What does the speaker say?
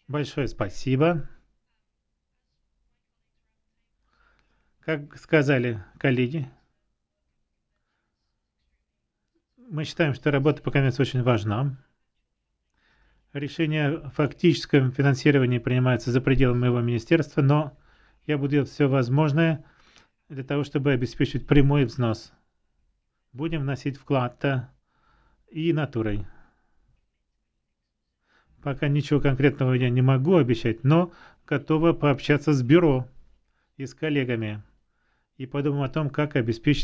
Большое спасибо. Как сказали коллеги, мы считаем, что работа по конвенции очень важна. Решение о фактическом финансировании принимается за пределами моего министерства, но я буду делать все возможное для того, чтобы обеспечить прямой взнос. Будем вносить вклад и натурой. Пока ничего конкретного я не могу обещать, но готова пообщаться с бюро и с коллегами и подумаем о том, как обеспечить